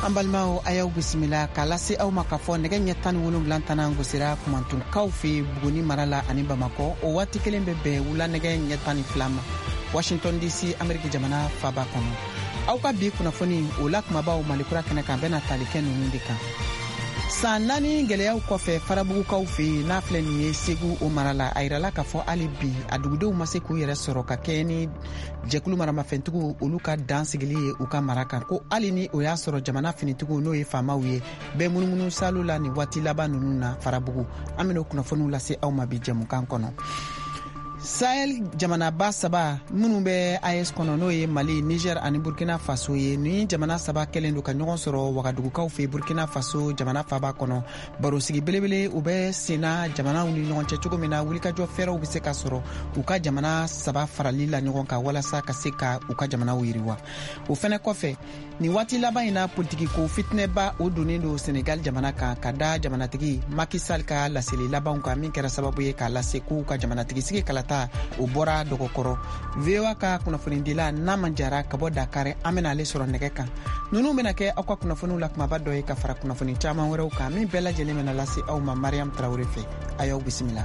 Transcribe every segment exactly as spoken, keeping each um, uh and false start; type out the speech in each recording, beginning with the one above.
Ambalmao ayaw bisimila kala se aw makafo nege nyetani wolonwula tana ngosira kumantun kawfe Buguni marala ani Bamako o wati kelen bebe wula nege nyetani flama Washington D C Amerika jamana faba kono aw ka bi kunafoni o lakmabaw malikura kene kan bena talike nunu de kan san nani geleyaw kɔfɛ farabugukaw fe n'a filɛ nin ye Segu o marala a yirala k'a fɔ hali bi a dugudenw ma se k'u yɛrɛ sɔrɔ ka kɛ ni jɛkulu maramafɛntigiw olu ka dan sigili ye u ka mara kan ko hali ni o y'a sɔrɔ jamana finitigiw n'o ye faamaw ye bɛɛ munumunu salu la ni waati laban ninnu na farabugu an bɛna kunnafoniw lase aw ma bi jɛmukan kɔnɔ Sahel jamana ba saba minnu bɛ A E S kɔnɔ n'o ye Mali, Niger ani Burkina Faso ye ni jamana saba kɛlen don ka ɲɔgɔn sɔrɔ Wagadugukaw fɛ Burkina Faso jamana faba kɔnɔ barosigi belebele u bɛ senna jamanaw ni ɲɔgɔn cɛ cogo min na wulikajɔ fɛrɛw bɛ se ka sɔrɔ u ka jamana saba farali la ɲɔgɔn kan walasa ka se ka u ka jamanaw yiriwa o fɛnɛ kɔfɛ ni waati laban in na politiki ko fitinɛba o donnen don Senegal jamana kan ka da jamanatigi Macky Sall ka laseli labanw kan min kɛra sababu ye k'a lase k'u ka jamanatigi sigi kalata o bɔra dɔgɔkɔrɔ V O A ka kunnafonidila n'a man jara ka bɔ Dakar an bɛna ale sɔrɔ nɛgɛ kan ninnu bɛna kɛ aw ka kunnafoniw la kumaba dɔ ye ka fara kunnafoni caman wɛrɛw kan min bɛɛ lajɛlen bɛna lase aw ma Mariam Traoré fɛ a y'aw bisimila.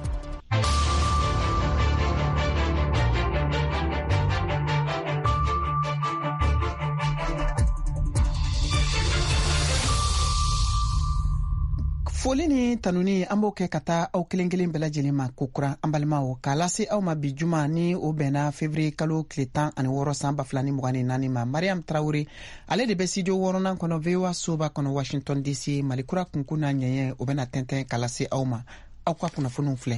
Foli ni tanuni an b'o kɛ ka taa aw kelen kelen bɛɛ lajɛlen ma kokura an balimaw k'a lase aw ma bi juma ni o bɛnna février kalo tile tan ani wɔɔrɔ san ba fila ni mugan ni naani ma Mariam Traoré ale de bɛ studio wɔɔrɔnan kɔnɔ V O A soba kɔnɔ Washington D C malikura kunkun n'a ɲɛɲɛ o bɛna tɛntɛn k'a lase aw ma aw ka kunnafoniw filɛ.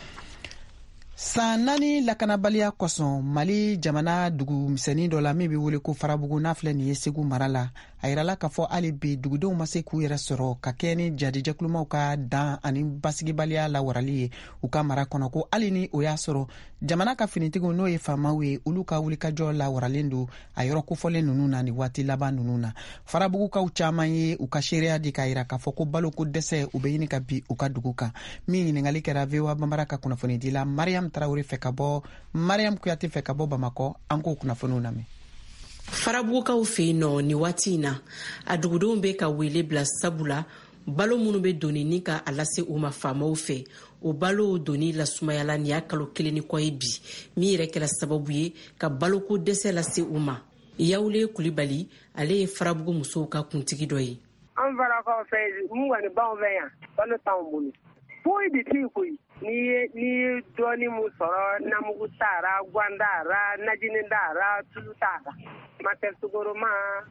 San naani lakanabaliya kosɔn Mali jamana dugu misɛnnin dɔ la min bɛ wele ko Farabugu n'a filɛ nin ye Segu mara la a yirala k'a fɔ hali bi dugudenw ma se k'u yɛrɛ sɔrɔ ka kɛ ni jadijɛkulumaw ka dan ani basigibaliya lawarali ye u ka mara kɔnɔ ko hali ni o y'a sɔrɔ jamana ka finitigiw n'o ye faamaw ye olu ka wulikajɔ lawaralen don a yɔrɔ kofɔlen ninnu na ni waati laban ninnu na Farabugukaw caman ye u ka seereya di k'a yira k'a fɔ ko baloko dɛsɛ u bɛ ɲini ka bi u ka dugu kan min ɲininkali kɛra V O A banbara ka kunnafonidila Mariam Traoré fɛ ka bɔ Mariam Kuyate fɛ ka bɔ Bamakɔ an k'o kunnafoniw lamɛn. Farabugukaw fɛ yen nɔ ni waati in na a dugudenw bɛ ka wele bila sabula balo minnu bɛ doni ni ka a lase u ma faamaw fɛ o balo doni lasumayala ni y'a kalo kelen ni kɔ ye bi min yɛrɛ kɛra sababu ye ka baloko dɛsɛ lase u ma Yawule Kulibali ale ye Farabugu musow ka kuntigi dɔ ye. An farakaw fɛ mun kɔni b'anw fɛ yan balo t'anw bolo foyi de tɛ yen koyi ni ye ni ye dɔɔni mun sɔrɔ namugu tara gwandara najini dara tulu tara matɛ sugoroma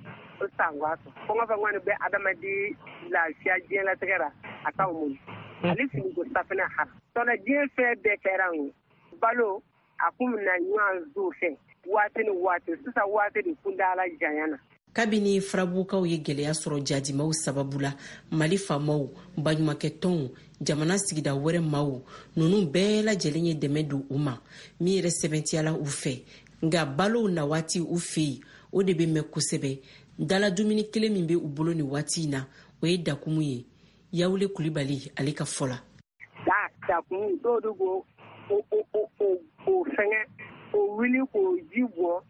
o sangwato kɔngɔ fɛn kɔni bɛ adamaden lafiya diɲɛlatigɛ la a t'anw bolo ale finiko safinɛ hara tɔnɔ diɲɛ fɛn bɛɛ kɛra an balo a kun na ɲɔgɔn zo fɛ waati ni waati sisan waati de kundala janya na. Kabini Farabugukaw ye gɛlɛya sɔrɔ jadimaw sababu la Mali faamaw baɲumankɛ tɔnw jamana sigida wɛrɛ maaw ninnu bɛɛ lajɛlen ye dɛmɛ don u ma min yɛrɛ sɛbɛntiyala u fɛ nka balow na waati u fɛ yen o de bɛ mɛn kosɛbɛ dala dumuni kelen min bɛ u bolo ni waati in na o ye dakumu ye Yawule Kulibali ale ka fɔ la. Da dakumu dɔw de ko o o o o o fɛngɛ o wuli k'o ji bɔ.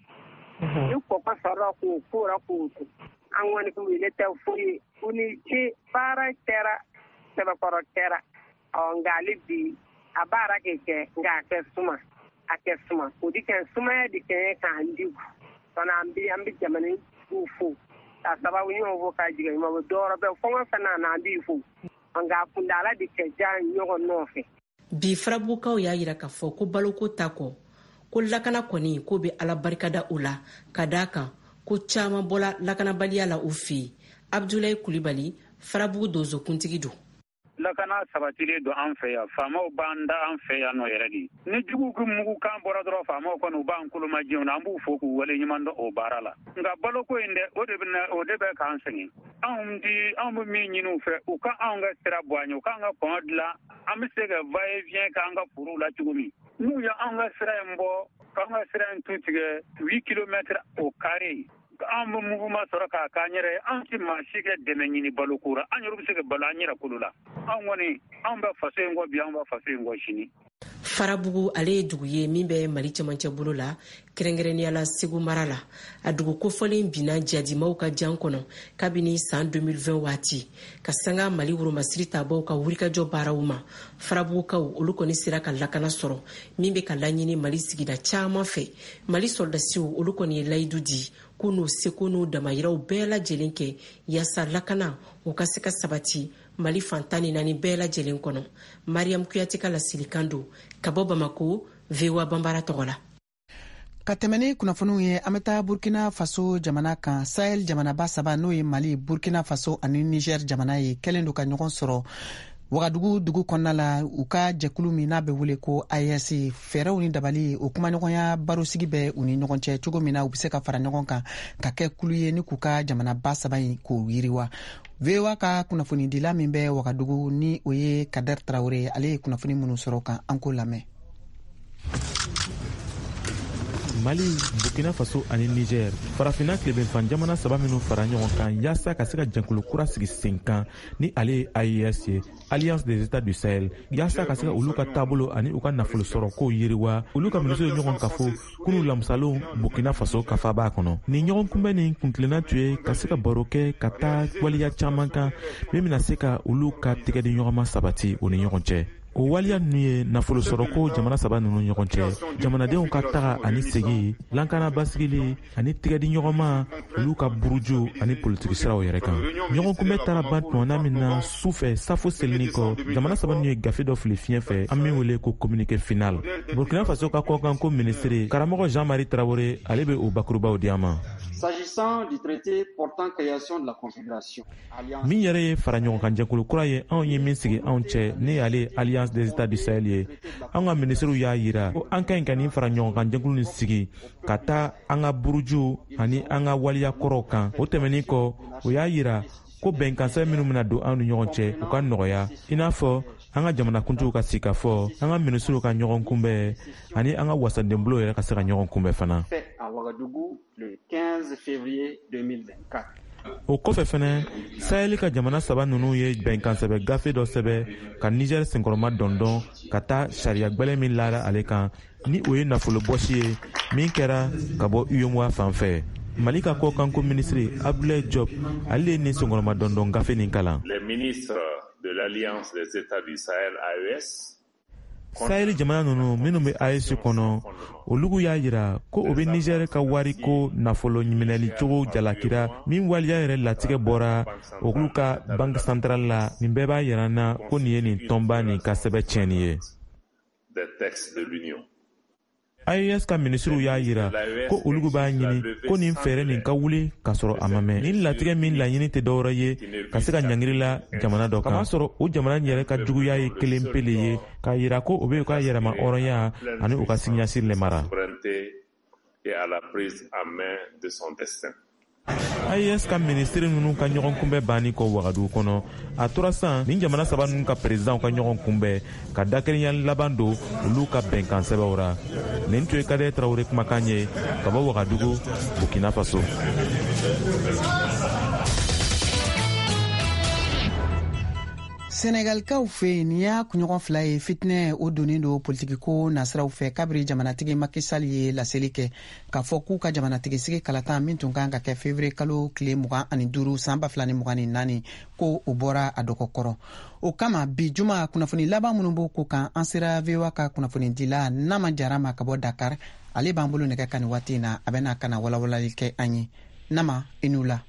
Ni kɔkɔ sɔrɔ k'o kora k'o to an kɔni kun wele tɛ foyi u ni ce baara kɛra sɛbɛkɔrɔ kɛra ɔ nka ale bi a baara kɛ kɛ nka a kɛ suma a kɛ suma o de kɛ sumaya de kɛ k'an digu fana an bi an bi jamana k'u fo ka sababu ɲɔgɔn fo ka jigin ɲuman dɔwɛrɛ bɛ fɔngɔ fana na an b'i fo nka a kundala de kɛ jan ɲɔgɔn nɔfɛ. Bi Farabugukaw y'a yira k'a fɔ ko baloko ta kɔ ko lakana kɔni ko bɛ ala barikada u la ka d'a kan ko caman bɔla lakanabaliya la u fɛ yen. Abdoulaye Kulibali Farabugu donso kuntigi don. Lakana sabatilen don an fɛ yan faamaw b'an da an fɛ yan nɔ yɛrɛ de ni jugu mugu kan bɔra dɔrɔn faamaw kɔni u b'an kulomajɛw na an b'u fo k'u wale ɲuman dɔn o baara la nka baloko in dɛ o de bɛ o de bɛ k'an sɛgɛn anw di anw bɛ min ɲini u fɛ u ka anw ka sira bɔ an ye u k'an ka kɔn dilan an bɛ se ka va et vient k'an ka furuw la cogo min n'u ye an ka sira in bɔ k'an ka sira in tu tigɛ huit kilomètres au carré an bɛ muguma sɔrɔ k'a k'an yɛrɛ an ti maa si kɛ dɛmɛ ɲini baloko la an yɛrɛ bɛ se ka balo an yɛrɛ kolo la an kɔni an bɛ faso in kɔ bi an bɛ faso in kɔ sini. Farabugu ale ye dugu ye min bɛ Mali cɛmancɛ bolo la kɛrɛnkɛrɛnnenya la Segu mara la. A dugu kofɔlen binna jadimaw ka jan kɔnɔ kabini san deux mille vingt waati ka sanga Mali woromasiri tabaw ka wulikajɔ baaraw ma. Farabugukaw olu kɔni sera ka lakana sɔrɔ min bɛ ka laɲini Mali sigida caman fɛ. Mali soldasiw olu kɔni ye layidu di k'u n'u seko n'u damayiraw bɛɛ lajɛlen kɛ yaasa lakana o ka se ka sabati Mali fantan ni naani bɛɛ lajɛlen kɔnɔ. Mariam Kuyate ka lasilikan don ka bɔ Bamako, V O A Bambara tɔgɔ la. Ka tɛmɛ ni kunnafoniw ye an bɛ taa Burkina Faso jamana kan. Sahel jamanaba saba n'o ye Mali, Burkina Faso ani Niger jamana ye kɛlen don ka ɲɔgɔn sɔrɔ Wagadugu dugu kɔnɔna la u ka jɛkulu min n'a bɛ wele ko A E S. Fɛɛrɛw ni dabali o kumaɲɔgɔnya barosigi bɛ u ni ɲɔgɔn cɛ cogo min na u bɛ se ka fara ɲɔgɔn kan ka kɛ kulu ye ni k'u ka jamanaba saba in k'o yiriwa. V O A ka kunnafonidila min bɛ Wagadugu ni o ye Kader Traoré ale ye kunnafoni minnu sɔrɔ kan an k'o lamɛn. Mali, Burkina Faso ani Niger farafina tilebinfan jamana saba minnu fara ɲɔgɔn kan yaasa ka se ka jɛnkulu kura sigi sen kan ni ale ye A E S ye, Alliance des États du Sahel, yaasa ka se ka olu ka taabolo ani u ka nafolo sɔrɔ kow yiriwa. Olu ka ministre ye ɲɔgɔn kafo kunu lamusalo Burkina Faso ka faba kɔnɔ. Ni ɲɔgɔn kunbɛn nin kuntilenna tun ye ka se ka baro kɛ ka taa waliya caman kan min bɛna se ka olu ka tɛgɛ di ɲɔgɔn ma sabati u ni ɲɔgɔn cɛ. O waliya ninnu ye nafolo sɔrɔ ko jamana saba ninnu ɲɔgɔn cɛ, jamanadenw ka taga ani segi, lankana basigili ani tɛgɛdi ɲɔgɔnma, olu ka buruju ani politiki siraw yɛrɛ kan. Ɲɔgɔn kunbɛ taara ban tumana min na sufɛ safo selini kɔ, jamana saba ninnu ye gafe dɔ fili fiɲɛ fɛ an min wele ko communiqué final. Burkina Faso ka kɔkan ko ministre karamɔgɔ Jean-Marie Traoré ale bɛ o bakurubaw di an ma. S'agissant du traité portant création de la Confédération, min yɛrɛ ye fara ɲɔgɔn kan jɛkulu kura ye anw ye min sigi anw cɛ ne y'ale Alliance des États du Sahel ye. An ka ministrew y'a yira ko an ka ɲi ka nin fara ɲɔgɔn kan jɛkulu nin sigi ka taa an ka buruju ani an ka waliya kɔrɔw kan. O tɛmɛnin kɔ o y'a yira ko bɛnkansɛ minnu bɛna don an ni ɲɔgɔn cɛ u ka nɔgɔya i n'a fɔ an ka jamanakuntigiw ka sigi ka fɔ an ka ministrew ka ɲɔgɔn kunbɛn ani an ka wasadenbolo yɛrɛ ka se ka ɲɔgɔn kunbɛn fana. O kɔfɛ fɛnɛ Sahel ka jamana saba ninnu ye bɛnkan sɛbɛ gafe dɔ sɛbɛ ka Niger senkɔrɔma dɔndɔn ka taa sariya gbɛlɛ min lara ale kan ni o ye nafolo bɔsi ye min kɛra ka bɔ U E M O A fan fɛ. Mali ka kɔkanko ministre Abdoulaye Diop ale ye nin senkɔrɔma dɔndɔn gafe nin kalan. Les ministres de l'Alliance des États du Sahel A E S Sahel jamana ninnu minnu bɛ A E S kɔnɔ olugu y'a yira ko o bɛ Niger ka wari ko nafolo ɲiminɛli cogo jalakira min waliya yɛrɛ latigɛ bɔra olu ka banque centrale la nin bɛɛ b'a yira n na ko nin ye nin tɔnba nin ka sɛbɛn tiɲɛni ye. des textes de l'Union. A E S ka ministriw y'a yira ko olugu b'a ɲini ko nin fɛɛrɛ nin ka wuli ka sɔrɔ a ma mɛn. Nin latigɛ min laɲini tɛ dɔwɛrɛ ye ka se ka ɲangirila jamana dɔ kan. K'a sɔrɔ o jamana yɛrɛ ka juguya ye kelen pele ye k'a yira ko o bɛ u ka yɛrɛma hɔrɔnya ani u ka siniɲɛsigi le mara. Et à la prise en main de son destin. A E S ka ministre ninnu ka ɲɔgɔn kunbɛn banni kɔ Wagadugu kɔnɔ a tora san nin jamana saba ninnu ka président ka ɲɔgɔn kunbɛn ka dakɛrɛnya laban don olu ka bɛnkan sɛbɛnw ra. Nin tun ye Kader Traoré kumakan ye ka bɔ Wagadugu, Burkina Faso. Senegalkaw fɛ nin y'a kunɲɔgɔn fila ye fitinɛ o donnen don politikiko nasiraw fɛ kabiri jamanatigi Macky Sall ye laseli kɛ k'a fɔ k'u ka jamanatigi sigi kalatan min tun kan ka kɛ février kalo tile mugan ani duuru san ba fila ni mugan ni naani ko o bɔra a dɔgɔkɔrɔ. O kama bi juma kunnafoni laban minnu b'o ko kan an sera V O A ka kunnafoni dila Nama Jarama ka bɔ Dakar ale b'an bolo nɛgɛ kan nin waati in na a bɛna ka na walawalali kɛ an ye. Nama i n'u la.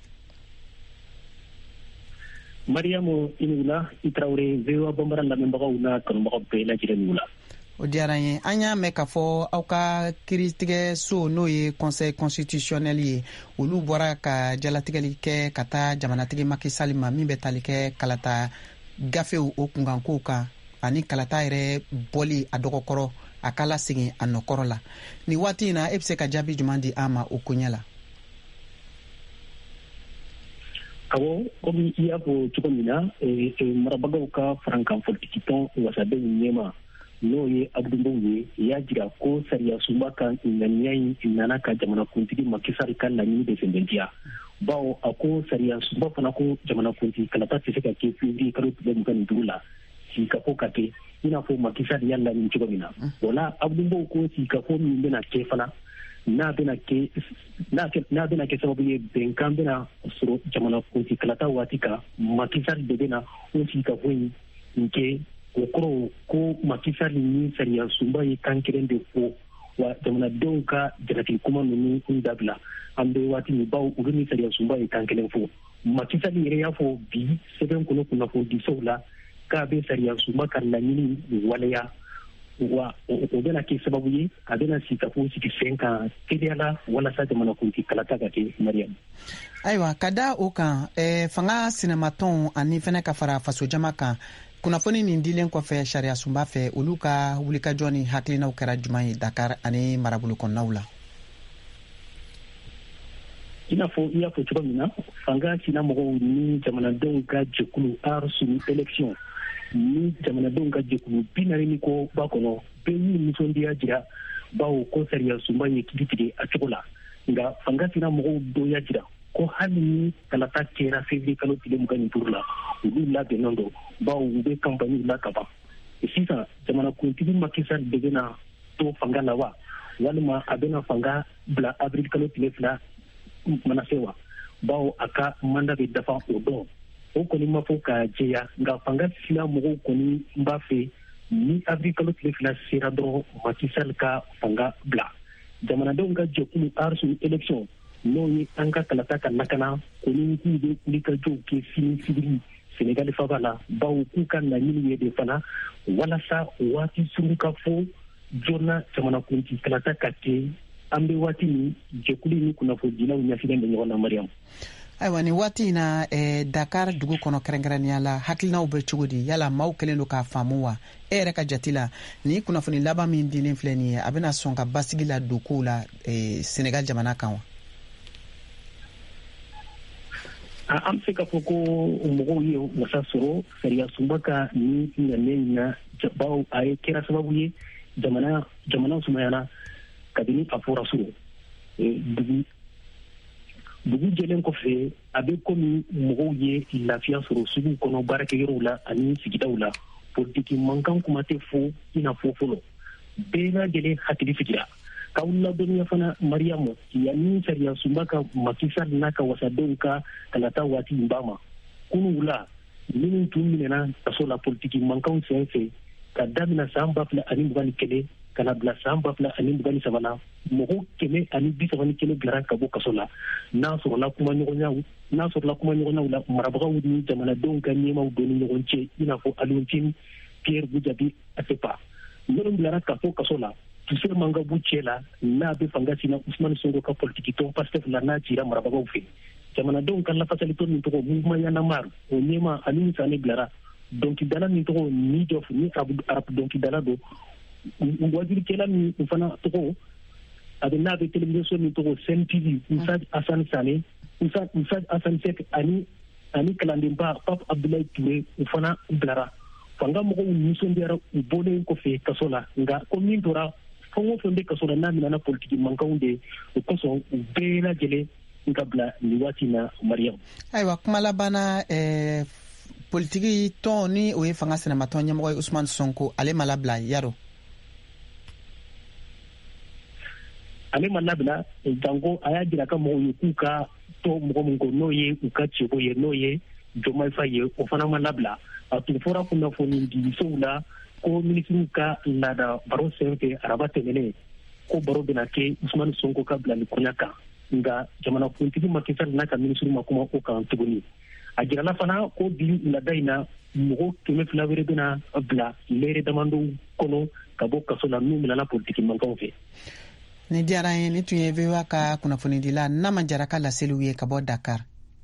Mariamu Inula Traoré V O A Bambara lamɛnbagaw n'a kanubagaw bɛɛ lajɛlen n'u la. O diyara n ye an y'a mɛn k'a fɔ aw ka kiiritigɛ so n'o ye conseil constitutionnel ye olu bɔra ka jalatigɛli kɛ ka taa jamanatigi Macky Sall ma min bɛ tali kɛ kalata gafew o kunkankow kan ani kalata yɛrɛ bɔli a dɔgɔkɔrɔ a ka lasegin a nɔkɔrɔ la. Nin waati in na e bɛ se ka jaabi jumɛn di an ma o ko ɲɛ la? Awɔ, komi i y'a fɔ cogo min na marabagaw ka farankanfɔtigi tɔn wasadenw ɲɛma n'o ye Abdou Mbow ye y'a jira ko sariya sunba kan ŋaniya in nana ka jamanakuntigi Macky Sall ka laɲini de sɛbɛntiya. Bawo a ko sariya sunba fana ko jamanakuntigi kalata tɛ se ka kɛ février kalo tile mugan ni duuru la sigi ka ko ka kɛ ina fo makisa di yalla ni cogo mina wala abdumbo ko si ka fo min bena ke fana na bena ke na ke na bena ke sababu ye benkan bena suro jamana ko si kalata watika makisa de bena o si ka fo nke ko ko makisa ni sariya sumba ye kankeren de fo wa jamana donka jarati kuma nunu undabla ambe wati ni bawo ugni sariya sumba ye kankeren fo makisa ni yere ya fo bi seben kuno kuna fo di sola ka be sariya sumba karla ni walaya wa o bena ke sababu ye abena sika fo siki senka kediala wala sa jamana kunti kalata ga ke Mariam. Aiwa kada oka e fanga sinematon ani fena ka fara faso jamaka kunnafoni nin dilen kɔfɛ sariya sunba fɛ olu ka wulikajɔ ni hakilinaw kɛra juman ye Dakar ani marabolo kɔnɔnaw la. I n'a fɔ i y'a fɔ cogo min na fanga sina mɔgɔw ni jamanadenw ka jɛkulu arsuni élection ni jamanadenw ka jɛkulu bi naani ni kɔ ba kɔnɔ bɛɛ y'u nisɔndiya jira bawo ko sariya sunba ye kiiri tigɛ a cogo la nka fanga sina mɔgɔw dɔw y'a jira ko hali ni kalata kɛra février kalo tile mugan ni duuru la olu labɛnnen don bawo u bɛ campagne la ka ban sisan jamanakuntigi Macky Sall de bɛna to fanga la wa walima a bɛna fanga bila avril kalo tile fila mana se wa bawo a ka mandat bɛ dafa o don o kɔni ma fɔ ka jɛya nka fanga sina mɔgɔw kɔni b'a fɛ ni avril kalo tile fila sera dɔrɔn Macky Sall ka fanga bila jamanadenw ka jɛkulu arsuni élection n'o ye an ka kalata ka lakana ko ni k'u bɛ wulikajɔw kɛ sini sibiri Sénégal faba la bawo k'u ka laɲini ye de fana walasa waati sugu ka fɔ joona jamanakuntigi kalata ka kɛ an bɛ waati min jɛkulu ni kunnafonidilaw ɲɛsinnen bɛ ɲɔgɔn na Mariam. Ayiwa ni waati in na eh, Dakar dugu kɔnɔ kɛrɛnkɛrɛnnenya la hakilinaw bɛ cogo di yala maaw kɛlen don k'a faamu wa e yɛrɛ ka jate la ni kunnafoni laban min dilen filɛ nin ye a bɛna sɔn ka basigi la don kow la eh, Sénégal jamana kan wa? An bɛ se k'a fɔ ko mɔgɔw ye wasa sɔrɔ sariya sunba ka ni ɲanen na bawo a ye kɛra sababu ye jamana jamana sumayana kabini a fɔra sɔrɔ dugu dugu jɛlen kɔfɛ a bɛ komi mɔgɔw ye lafiya sɔrɔ sugu kɔnɔ baarakɛyɔrɔw la ani sigidaw la politiki mankan kuma tɛ fɔ i n'a fɔ fɔlɔ bɛɛ lajɛlen hakili sigira k'aw ladɔnniya fana Mariam yanni sariya sunba ka Macky Sall n'a ka wasadenw ka kalata waati in ba ma kunun la minnu tun minɛna kaso la politiki mankanw sen fɛ ka daminɛ san ba fila ani mugan ni kelen ka na bila san ba fila ani mugan ni saba la mɔgɔ kɛmɛ ani bi saba ni kelen bilara ka bɔ kaso la n'a sɔrɔla kuma ɲɔgɔnyaw n'a sɔrɔla kuma ɲɔgɔnyaw la marabagaw ni jamanadenw ka ɲɛmaw don ni ɲɔgɔn cɛ i n'a fɔ Alioune Pierre Goudiaby Atepa minnu bilara ka bɔ kaso la Tusser Mangabu cɛ la n'a bɛ fanga sina Ousmane Sonko ka politiki tɔn Pastef la n'a cira marabagaw fɛ jamanadenw ka lafasalitɔ min tɔgɔ Mouvement Y'en a marre o ɲɛma Aliou Sané bilara dɔnkilidala min tɔgɔ Nijof ni arabu dɔnkilidala don wajurikɛla min fana tɔgɔ a bɛ n'a bɛ télévision min tɔgɔ Sen T V Moussa Assane Sané Moussa Assane Seck ani ani kalandenba Pape Abdoulaye Touré u fana bilara fanga mɔgɔw nisɔndiyara u bɔlen kɔfɛ kaso la nka ko min tora fɛn o fɛn bɛ kaso la n'a minɛna politiki mankanw de o kosɔn u bɛɛ lajɛlen ka bila nin waati na Mariam. Ayiwa kuma labanna eh, politiki tɔn ni o ye fanga sɛnɛmatɔn ɲɛmɔgɔ ye Ousmane Sonko ale ma labila yaro. Ale ma labila janko a y'a jira ka mɔgɔw ye k'u ka tɔ mɔgɔ min ko n'o ye u ka cɛko ye n'o ye Diomaye Faye ye o fana ma labila a tun fɔra kunnafoni disow la ko minisiriw ka laada baro senfɛ araba tɛmɛnen ko baro bɛna kɛ Ousmane Sonko ka bilali koɲa kan nka jamanakuntigi Macky Sall n'a ka minisiriw ma kuma o kan tuguni a jirala fana ko bi laada in na mɔgɔ kɛmɛ fila wɛrɛ bɛna bila lɛɛrɛ damadɔw kɔnɔ ka bɔ kaso la n'u minɛna politiki mankanw fɛ. Ni diyara n ye ni tun ye V O A ka kunnafonidila Nama Jara ka laseliw ye ka bɔ Dakar.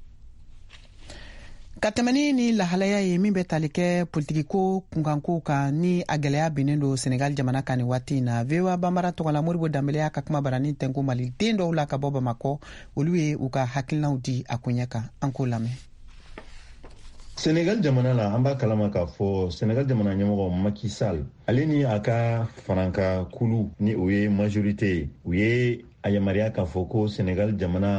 Ka tɛmɛni ni lahalaya ye min bɛ tali kɛ politikiko kunkanko kan ni a gɛlɛya binnen don Senegal jamana kan ni waati in na V O A banbara tɔgɔla Moribo Dambele y'a ka kuma barani tɛnko maliden dɔw la ka bɔ Bamakɔ olu ye u ka hakilinaw di a koɲɛ kan an k'o lamɛn. Senegal jamana la an b'a kalama k'a fɔ Senegal jamana ɲɛmɔgɔ Macky Sall ale ni a ka faranka kulu ni o ye majorité ye u ye a yamaruya k'a fɔ ko Senegal jamana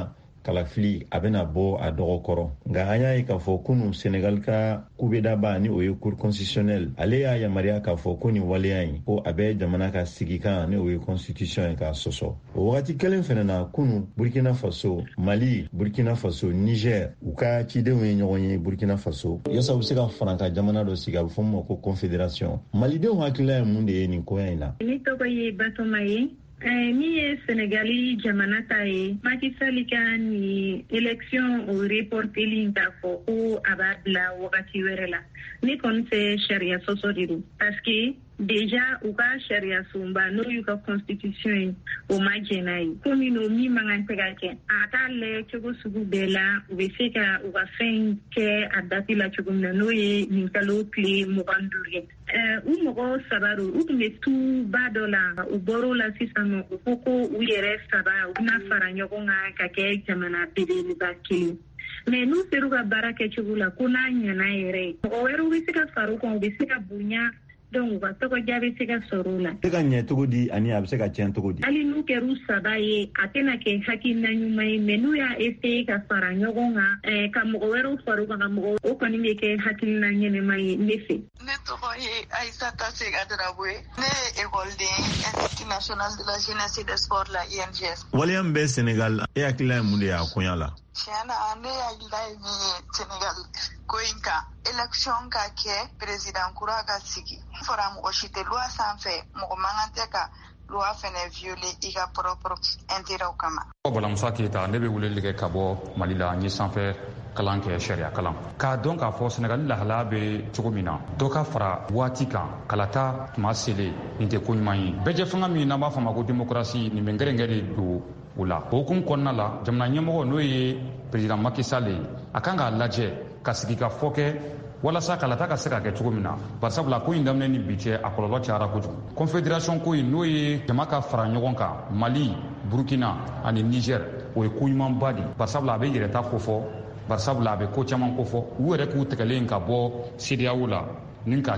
kalafili a bena bɔ a dɔgɔ kɔrɔ nka an y'a ye k'a fɔ kunu Senegal ka kubedaba ni o ye cour constitutionnel ale y'a yamaruya k'a fɔ ko nin waleya in ko a bɛ jamana ka sigi kan ni o ye constitution ye k'a sɔsɔ o wagati kelen fɛnɛ na kunu Burkina Faso, Mali, Burkina Faso, Niger u ka cidenw ye ɲɔgɔn ye Burkina Faso yasa u bɛ se ka fara ka jamana dɔ sigi a bɛ fɔ ma ko confédération malidenw hakilila ye mun de ye nin koya in na. Ne tɔgɔ ye Batoma ye. min ye Senegali jamana ta ye Macky Sall ka ni élection o reporteli k'a fɔ ko a b'a bila wagati wɛrɛ la ne kɔni fɛ sariya sɔsɔ de don parce que déjà u ka sariya sunba n'o y'u ka constitution ye o ma jɛn n'a ye komi n'o min man kan tɛ ka kɛ a t'a lajɛ cogo sugu bɛɛ la u bɛ se ka u ka fɛn kɛ a dati la cogo min na n'o ye nin kalo tile mugan duuru ye u mɔgɔ saba do u tun bɛ tuba dɔ la u bɔr'o la sisan nɔ u ko ko u yɛrɛ saba u bɛna fara ɲɔgɔn kan ka kɛ jamana belebeleba kelen mais n'u sera u ka baara kɛcogo la ko n'a ɲɛna yɛrɛ ye mɔgɔ wɛrɛw bɛ se ka fara u kan u bɛ se ka bonya donc u ka tɔgɔdiya bɛ se ka sɔrɔ o la. Se ka ɲɛ cogo di ani a bɛ se ka tiɲɛ cogo di. hali n'u kɛra u saba ye a tɛna kɛ hakilina ɲuman ye mais n'u y'a essayer ka fara ɲɔgɔn kan ka mɔgɔ wɛrɛw fara u kan ka mɔgɔ o kɔni bɛ kɛ hakilina ɲɛnɛma ye ne fɛ. Ne tɔgɔ ye Aïssata Sega Darabo ye ne ye écoleden Institut national de la jeunesse et des sports la I N G S. waleya min bɛ Senegal e hakilila ye mun de y'a koɲa la. tiɲɛna ne hakilila ye min ye Senegal ko in kan élection ka kɛ président kura ka sigi fɔra mɔgɔ si tɛ loi sanfɛ mɔgɔ man kan tɛ ka loi fɛnɛ violer i ka propre intérêt kama. Balamusa Keyita ne bɛ weleli kɛ ka bɔ Mali la n ye sanfɛ kalan kɛ sariya kalan k'a dɔn k'a fɔ Senegali lahalaya bɛ cogo min na dɔ ka fara waati kan kalata tuma selen nin tɛ ko ɲuman ye bɛɛ fanga min n'an b'a fɔ a ma ko démocratie nin bɛ ngɛrɛngɛ de don o la o hukumu kɔnɔna la jamana ɲɛmɔgɔ n'o ye président Macky Sall ye a kan k'a lajɛ ka sigi ka fɔ kɛ walasa kalata ka se ka kɛ cogo min na barisabula ko in daminɛ ni bi cɛ a kɔlɔlɔ cayara kojugu confédération ko in n'o ye jama ka fara ɲɔgɔn kan Mali, Burkina ani Niger o ye ko ɲumanba de barisabula a bɛ yɛrɛta ko fɔ barisabula a bɛ ko caman ko fɔ u yɛrɛ k'u tɛgɛlen ka bɔ C D A O la ni ka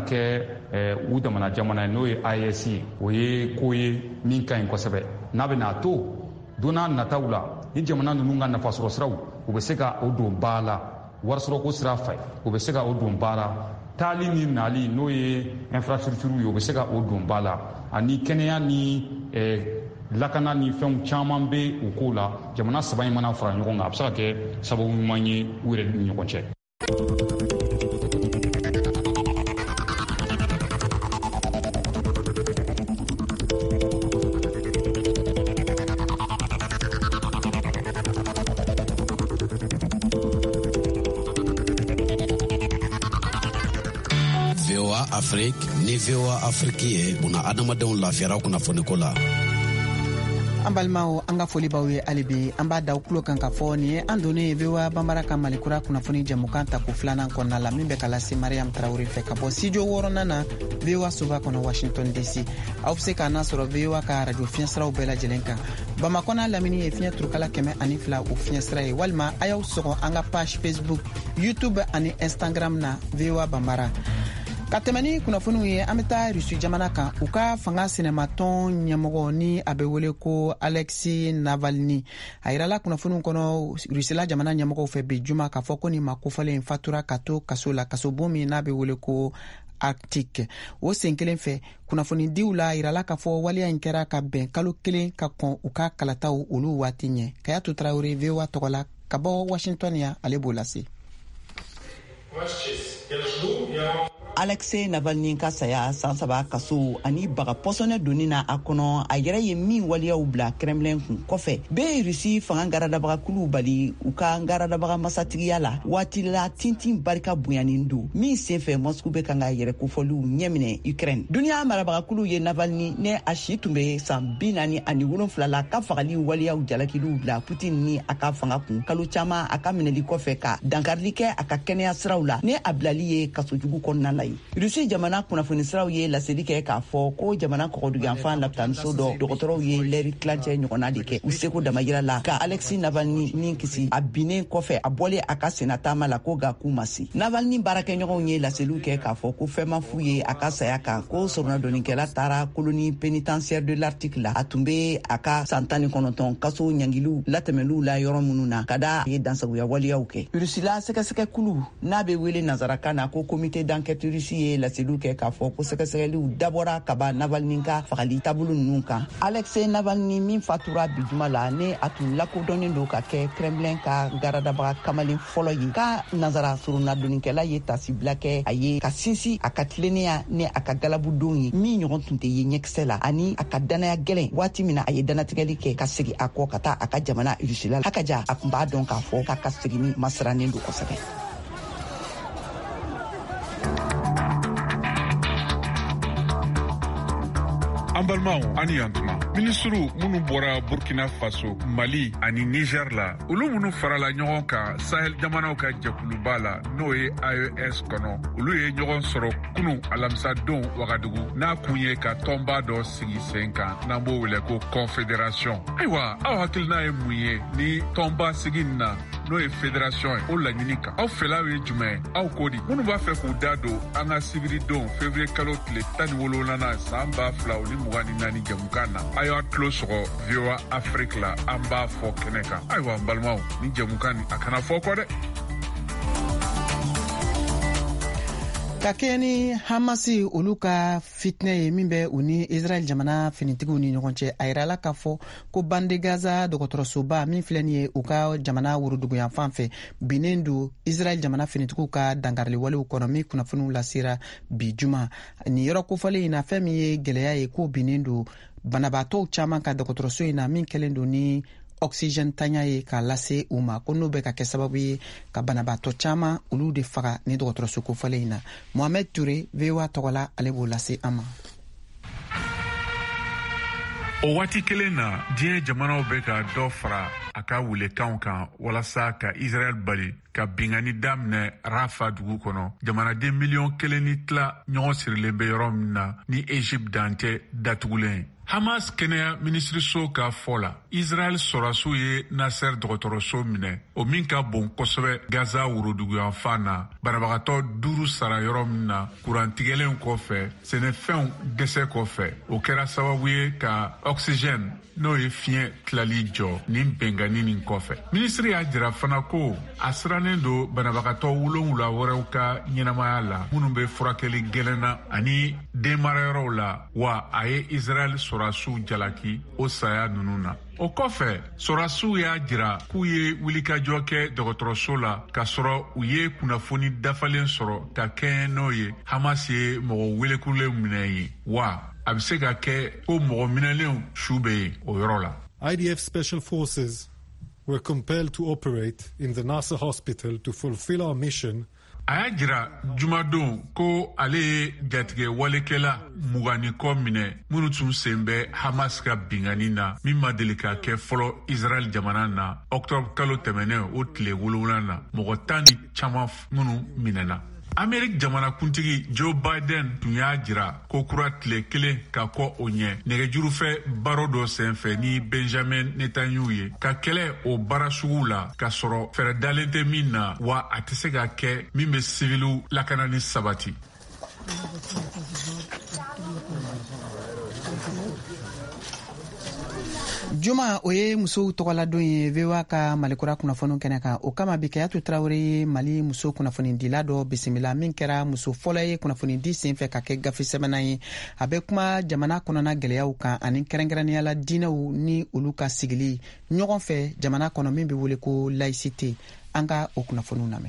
kɛ u damana jamana ye n'o ye I S ye o ye ko ye min ka ɲi kosɛbɛ n'a bɛ n'a to don n'a nataw la ni jamana ninnu ka nafasɔrɔ siraw u bɛ se ka o don ba la warisɔrɔko sira fɛ u bɛ se ka o don ba la taali ni nali n'o ye infrastructure ye u bɛ se ka o don ba la ani kɛnɛya ni lakana ni fɛnw caman bɛ u ko la jamana saba in mana fara ɲɔgɔn kan a bɛ se ka kɛ sababu ɲuman ye u yɛrɛ ni ɲɔgɔn cɛ. Afrique ni V O A Afrique ye buna adamadenw lafiyara kunnafoniko la. An balimaw an ka foli b'aw ye hali bi an b'a da aw tulo kan ka fɔ nin ye an donnen ye V O A banbara ka malikura kunnafoni jɛmukan ta ko filanan kɔnɔna la min bɛ ka lase Mariam Tarawele fɛ ka bɔ studio wɔɔrɔnan na V O A soba kɔnɔ Washington D C. Aw bɛ se k'an sɔrɔ V O A ka radio fiɲɛsiraw bɛɛ lajɛlen kan. Bamakɔ n'a lamini ye fiɲɛ turukala kɛmɛ ani fila o fiɲɛsira ye walima a y'aw sɔgɔ an ka page Facebook, YouTube ani Instagram na V O A banbara. Ka tɛmɛ ni kunnafoniw ye an bɛ taa Rusi jamana kan u ka fanga sɛnɛmatɔn ɲɛmɔgɔ ni a bɛ wele ko Alexei Navalny a yirala kunnafoniw kɔnɔ Rusila jamana ɲɛmɔgɔw fɛ bi juma k'a fɔ ko nin ma kofɔlen fatura ka to kaso la kasobon min n'a bɛ wele ko Arctique o sen kelen fɛ kunnafonidiw la yirala k'a fɔ waleya in kɛra ka bɛn kalo kelen ka kɔn u ka kalataw olu waati ɲɛ Kayatu Tarawele V O A tɔgɔ la ka bɔ Washington ya ale b'o lase. Alexei Navalny ka saya san saba kaso ani baga pɔsɔnɛ donni na a kɔnɔ a yɛrɛ ye min waliyaw bila Kremlin kun kɔfɛ bɛɛ Rusi fanga garadabagakulu bali u ka garadabaga masatigiya la waati la tintin barika bonyanin don min senfɛ Moscow bɛ kan ka yɛrɛ kofɔliw ɲɛminɛ Ukraine duniya marabagakulu ye Navalny ne a si tun bɛ san bi naani ani wolonfila la ka fagali waliyaw jalakiliw bila Putin ni a ka fanga kun kalo caman a ka minɛli kɔfɛ ka dankarili kɛ a ka kɛnɛya siraw la ne a bilali ye kasojugu kɔnɔna la ye rusi jamana kunnafoni siraw ye laseli kɛ k'a fɔ ko jamana kɔgɔduganfan lapitaniso dɔ dɔgɔtɔrɔw ye lɛri tilancɛ ɲɔgɔnna de kɛ u seko damayira la ka Alexei Navalny ni kisi a binnen kɔfɛ a bɔlen a ka senatama la ko ga k'u ma se Navalny baarakɛɲɔgɔnw ye laseliw kɛ k'a fɔ ko fɛn ma fu ye a ka saya kan ko sɔrɔnadɔnikɛla taara koloni pénitentiaire de l'Arctique la a tun be a ka san tan ni kɔnɔntɔn kaso ɲangiliw latɛmɛliw la yɔrɔ minnu na ka da a ye dansagoya waliyaw kɛ rusila sɛgɛsɛgɛ kulu n'a be wele nazarakan na ko komite d'enquête rusi ye laseliw kɛ k'a fɔ ko sɛgɛsɛgɛliw dabɔra ka ba Navalny ka fagali taabolo ninnu kan Alexei Navalny min fatura bi juma la ne a tun lakodɔnnen don ka kɛ Kremlin ka garadabaga kamalen fɔlɔ ye ka nazara surunadonnikɛla ye tasibila kɛ a ye ka sinsi a ka tilennenya ni a ka galabudenw ye min ɲɔgɔn tun tɛ ye ɲɛkisɛ la ani a ka danaya gɛlɛn waati min na a ye danatigɛli kɛ ka segi a kɔ ka taa a ka jamana rusila a ka ja a tun b'a dɔn k'a fɔ k'a ka segini masirannen don kosɛbɛ. An balimaw ani yantuma minisiriw minnu bɔra Burkina Faso, Mali ani Niger la olu minnu farala ɲɔgɔn kan Sahel jamanaw ka jɛkuluba la n'o ye A E S kɔnɔ olu ye ɲɔgɔn sɔrɔ kunu alamisadon Wagadugu n'a kun ye ka tɔnba dɔ sigi sen kan n'an b'o wele ko confédération. Ayiwa aw hakilina ye mun ye ni tɔnba sigi na n'o ye fédération ye o laɲini kan aw fɛlaw ye jumɛn aw ko di minnu b'a fɛ k'u da don an ka sibiridon février kalo tile tan ni wolonwula san ba fila ni mugan ni naani jamukan na a y'a tulo sɔgɔ V O A Afrique la an b'a fɔ kɛnɛ kan ayiwa n balimaw ni jamukan ni a kana fɔ kɔ dɛ. ka kɛ ni Hamasi olu ka fitinɛ ye min bɛ u ni Israel jamana finitigiw ni ɲɔgɔn cɛ a yirala k'a fɔ ko bande Gaza dɔgɔtɔrɔsoba min filɛ nin ye u ka jamana woroduguyan fan fɛ binnen don Israel jamana finitigiw ka dangariliwalew kɔnɔ min kunnafoniw lasera bi juma nin yɔrɔ kofɔlen in na fɛn min ye gɛlɛya ye ko binnen don banabaatɔw caman ka dɔgɔtɔrɔso in na min kɛlen don ni oxygène tanya ye k'a lase u ma ko n'o bɛ ka kɛ sababu ye ka banabaatɔ caman olu de faga ni dɔgɔtɔrɔso kofɔlen in na Mohamed Touré V O A tɔgɔla ale b'o lase an ma. O waati kelen na diɲɛ jamanaw bɛ ka dɔ fara a ka welekanw kan walasa ka Israel bali ka bingani daminɛ Rafa dugu kɔnɔ jamanaden miliyɔn kelen ni tila ɲɔgɔn sirilen bɛ yɔrɔ min na ni Egypte dan tɛ datugulen. Hamas kɛnɛya minisiriso ka fɔ la Israel sɔrɔsiw ye Nasser dɔgɔtɔrɔso minɛ o min ka bon kosɛbɛ Gaza woroduguyan fan na banabagatɔ duuru sara yɔrɔ min na kurantigɛlen kɔfɛ sɛnɛfɛnw dɛsɛ kɔfɛ o kɛra sababu ye ka oxygène n'o ye fiɲɛ tilali jɔ nin bɛngani nin kɔfɛ. Minisiri y'a jira fana ko a sirannen don banabagatɔ wolonwula wɛrɛw ka ɲɛnamaya la minnu bɛ furakɛli gɛlɛnna ani denmarayɔrɔw la wa a ye Israel sɔrɔsiw jalaki o saya ninnu na. O kɔfɛ sɔrɔsiw y'a jira k'u ye wulikajɔ kɛ dɔgɔtɔrɔso la k'a sɔrɔ u ye kunnafoni dafalen sɔrɔ ka kɛɲɛ n'o ye Hamas ye mɔgɔ welekulen minɛ ye wa a bɛ se ka kɛ ko mɔgɔ minɛlenw su bɛ yen o yɔrɔ la. I D F Special Forces were compelled to operate in the Nasser hospital to fulfill our mission. A y'a jira jumadon ko ale ye jatigɛ walekɛla mugani kɔ minɛ minnu tun sen bɛ Hamas ka bingani na min ma deli ka kɛ fɔlɔ Israel jamana na octobre kalo tɛmɛnen o tile wolonwula na mɔgɔ tan ni caman minnu minɛna. Amerik jamanakuntigi Joe Biden tun y'a jira ko kura tile kelen ka kɔ o ɲɛ nɛgɛjurufɛ baro dɔ senfɛ ni Benjamin Netanyahu ye ka kɛlɛ o baara sugu la ka sɔrɔ fɛrɛ dalen tɛ min na wa a tɛ se ka kɛ min bɛ siviliw lakana ni sabati. Juma o ye musow tɔgɔladon ye V O A ka malikura kunnafoni kɛnɛ kan o kama bi Kayatu Traore ye Mali muso kunnafoni dila dɔ bisimila min kɛra muso fɔlɔ ye kunnafoni di senfɛ ka kɛ gafe sɛbɛnna ye a bɛ kuma jamana kɔnɔna gɛlɛyaw kan ani kɛrɛnkɛrɛnniyala diinɛw ni olu ka sigili ɲɔgɔn fɛ jamana kɔnɔ min bɛ wele ko laïcité an ka o kunnafoniw lamɛn.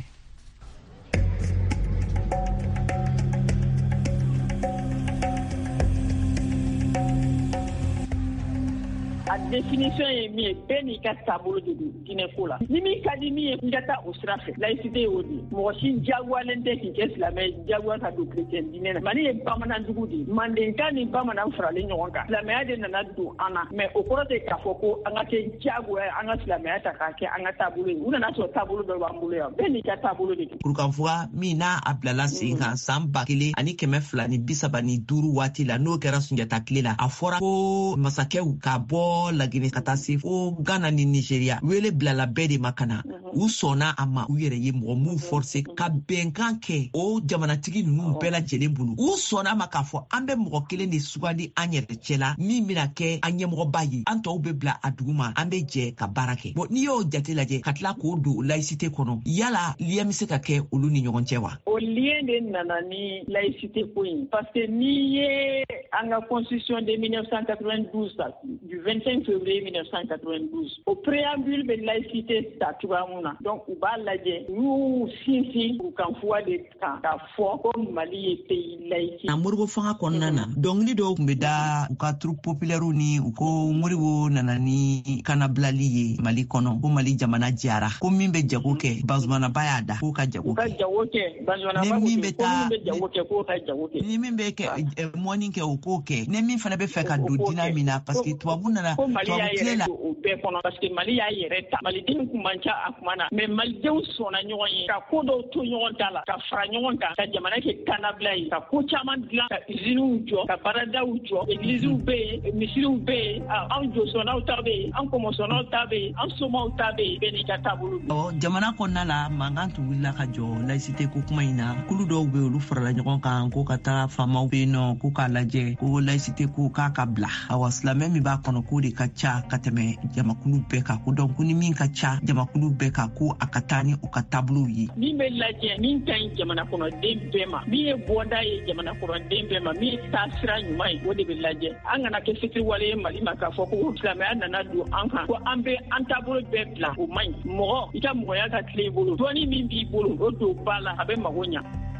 a définition ye min ye bɛɛ n'i ka taabolo de don diinɛko la ni min ka di min ye n ka taa o sira fɛ laïcité y'o de mɔgɔ si diyagoyalen tɛ k'i kɛ silamɛ diyagoya ka don chrétien diinɛ na mali ye bamanandugu de mandenka ni bamanan faralen ɲɔgɔn kan silamɛya de nana don an na mais o kɔrɔ tɛ k'a fɔ ko an ka kɛ diyagoya an ka silamɛya ta k'a kɛ an ka taabolo ye u nana sɔrɔ taabolo dɔ b'an bolo yan bɛɛ n'i ka taabolo de don. kurukanfuga min n'a a bilala sen kan san ba kelen ani kɛmɛ fila ni bi saba ni duuru waati la n'o kɛra sunjata tile la a fɔra ko masakɛw ka bɔ Laginɛ ka taa se fo Ghana ni Nigeria wele bilala bɛɛ de ma ka na u sɔnna a ma u yɛrɛ ye mɔgɔ m'u forcer ka bɛnkan kɛ o jamanatigi ninnu bɛɛ lajɛlen bolo u sɔnna a ma k'a fɔ an bɛ mɔgɔ kelen de sugandi an yɛrɛ cɛ la min bɛna kɛ an ɲɛmɔgɔba ye an tɔw bɛ bila a dugu ma an bɛ jɛ ka baara kɛ bon n'i y'o jate lajɛ ka tila k'o don laïcité kɔnɔ yala lien bɛ se ka kɛ olu ni ɲɔgɔn cɛ wa. o lien de nana ni laïcité ko in parce que n'i ye an ka constitution de mille neuf cent quatre-vingt-douze du vingt-cinq février mille neuf cent quatre-vingt-douze o préambule bɛ laïcité ta cogoya mun na donc u b'a lajɛ n'u sinsin u kan fuwa de kan ka fɔ ko Mali ye pays laïque. na Moribo fanga kɔnɔna na dɔnkili dɔw tun bɛ da u ka troupe populaire ni u ko Moribo nana ni kanabilali ye Mali kɔnɔ ko Mali jamana jara ko min bɛ jago kɛ Bazumanaba y'a da k'o ka jago kɛ. u ka jago kɛ Bazumanaba ko min bɛ taa jago kɛ k'o ka jago kɛ. ni min bɛ kɛ mɔni kɛ o k'o kɛ ni min fana bɛ fɛ ka don diinɛ min na parce que tubabu nana tubabu tile la. o bɛɛ kɔnɔ parce que Mali y'a yɛrɛ ta Malidenw kun man ca a kuma na mais Malidenw sɔnna ɲɔgɔn ye ka ko dɔw to ɲɔgɔn ta la ka fara ɲɔgɔn kan ka jamana kɛ kanabila ye ka ko caman dilan ka usines jɔ ka baaradaw jɔ églises bɛ yen misiriw bɛ yen an josɔnnaw ta bɛ yen an kɔmɔsɔnnaw ta bɛ yen an somaw ta bɛ yen bɛɛ n'i ka taabolo. ɔ jamana kɔnɔna la mankan tun wulila ka jɔ laïcité ko kuma in na kulu dɔw bɛ olu farala ɲɔgɔn kan ko ka taa faamaw bɛ yen nɔ ko k'a lajɛ ko laïcité ko k'a ka bila awa silamɛ min b'a kɔnɔ k'o de ka ca ka tɛmɛ jamakulu bɛɛ kan ko donc ni min ka ca jamakulu bɛɛ kan ko a ka taa ni u ka taabolow ye. min bɛ lajɛ min ka ɲi jamana kɔnɔden bɛɛ ma min ye bɔda ye jamana kɔnɔden bɛɛ ma min ye taasira ɲuman ye o de bɛ lajɛ an kana kɛ fitiriwale ye Mali ma k'a fɔ ko silamɛya nana don an kan ko an bɛ an taabolo bɛɛ bila o man ɲi mɔgɔ i ka mɔgɔya ka tile i bolo dɔɔni min b'i bolo o don ba la a bɛ mago ɲa.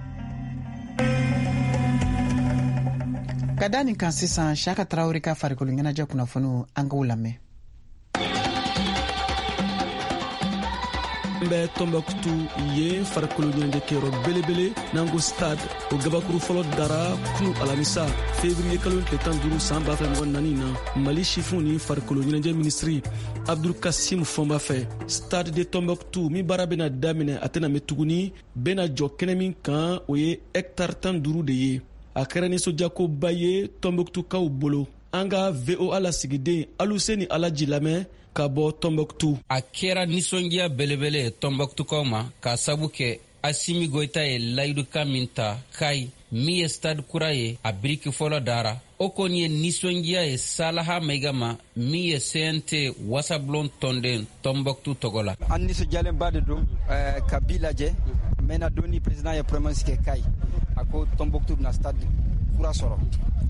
ka da nin kan sisan Siyaka Tarawele ka farikolo ɲɛnajɛ kunnafoniw an k'o lamɛn. n bɛ Tombouctou ye farikolo ɲɛnajɛ kɛyɔrɔ belebele n'an ko stade o gabakuru fɔlɔ dara kunu alamisa février kalo tile tan duuru san ba fila ɲɔgɔn naani na Mali sifinw ni farikolo ɲɛnajɛ minisiri Abdul Kasim Fɔnba fɛ stade de Tombouctou min baara bɛna daminɛ a tɛna mɛn tuguni bɛna jɔ kɛnɛ min kan o ye hectare tan duuru de ye a kɛra nisɔndiyakoba ye Tombouctoukaw bolo an ka V O A lasigiden Aluseni Alaji lamɛn ka bɔ Tombouctou. a kɛra nisɔndiya belebele ye Tombouctoukaw ma k'a sabu kɛ Asimi Goita ye layidukan min ta Kayi min ye stade kura ye a biriki fɔlɔ dara o kɔni ye nisɔndiya ye Salaha Mayiga ma min ye C N T wasablon tɔnden Tombouctou tɔgɔ la. an nisɔndiyalenba de don ka bi lajɛ n bɛna don ni président ye promesse kɛ Kayi a ko Tombouctou bɛna stade kura sɔrɔ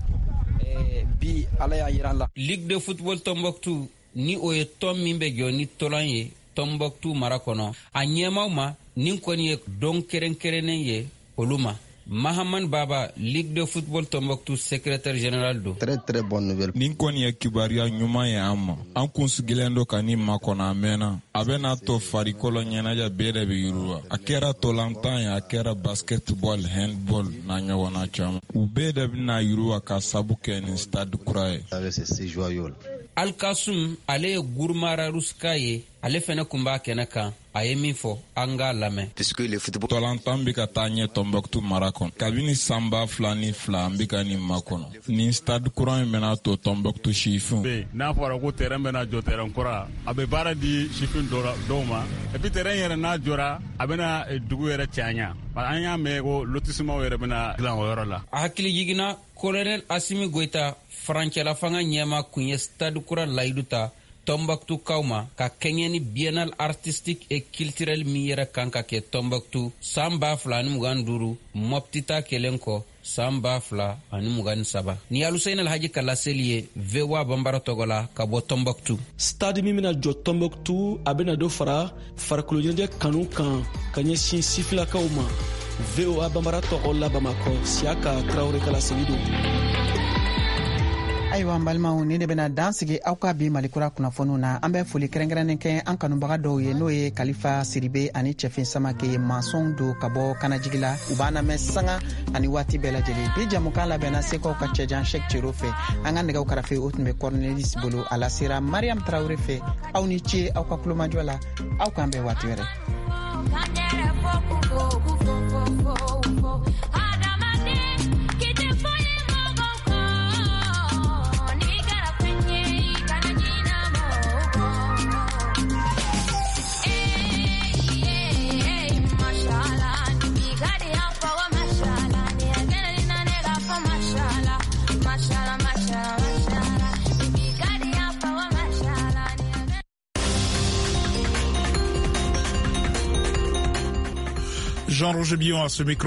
bi ala y'a jira an la. Ligue de football Tombouctou ni o ye tɔn min bɛ jɔ ni tɔlan ye Tombouctou mara kɔnɔ a ɲɛmaw ma nin kɔni ye dɔn kɛrɛnkɛrɛnnen ye olu ma. Mahaman Baba, Ligue de football Tombouctou secrétaire général do. Très très bonne nouvelle. Nin kɔni ye kibaruya ɲuman ye an ma. An kun sigilen do ka nin makɔnɔ a mɛnna. A bɛna to farikolo ɲɛnajɛ bɛɛ de bɛ yiriwa. A kɛra tolantan ye, a kɛra basketball, handball n'a ɲɔgɔnna caman. U bɛɛ de bɛna yiriwa ka sabu kɛ nin stade kura ye. C'est joyeux. Alkasum ale ye Gurumara Ruska ye ale fɛnɛ kun b'a kɛnɛ kan a ye min fɔ an k'a lamɛn. Tolantan bɛ ka taa ɲɛ Tombouctou mara kɔnɔ kabini san ba fila ni fila an bɛ ka nin makɔnɔ nin stade kura in bɛna to Tombouctou sifinw. n'a fɔra ko terrain bɛna jɔ terrain kura a bɛ baara di sifin dɔw ma et puis terrain yɛrɛ n'a jɔra a bɛna dugu yɛrɛ cɛɲa an y'a mɛn ko lotissement yɛrɛ bɛna dilan o yɔrɔ la. a hakili jiginna colonel Asimi Goita farancɛla fanga ɲɛma kun ye stade kura layidu ta Tombouctoukaw ma ka kɛɲɛ ni biennale artistique et culturel min yɛrɛ kan ka kɛ Tombouctou san ba fila ani mugan duuru Mopti ta kelen kɔ san ba fila ani mugan saba. ni Aluseni Alhaji Kala Seli ye V O A Bambara tɔgɔ la ka bɔ Tombouctou. stade min bɛna jɔ Tombouctou a bɛna dɔ fara farikolo ɲɛnajɛ kanu kan ka ɲɛsin sifilakaw ma. V O A Bambara tɔgɔ la Bamakɔ Siyaka Tarawele Kala Seli do. ayiwa an balimaw ni de bena dan sigi aw ka bi malikura kunnafoniw na an bɛ foli kɛrɛnkɛrɛnnen kɛ an kanubaga dɔw ye n'o ye kalifa siribe ani cɛfin samake mansɔnw do ka bɔ kanajigi la u b'an lamɛn sanga ani waati bɛɛ lajɛlen bi jamukan labɛnna sekaw ka cɛjan shek cero fɛ an ka nɛgɛw karafe o tun bɛ cornelis bolo a la sera mariam tarawure fɛ aw ni ce aw ka kulomajɔ la aw k'an bɛɛ waati wɛrɛ. Jean-Roger Billon à ce micro.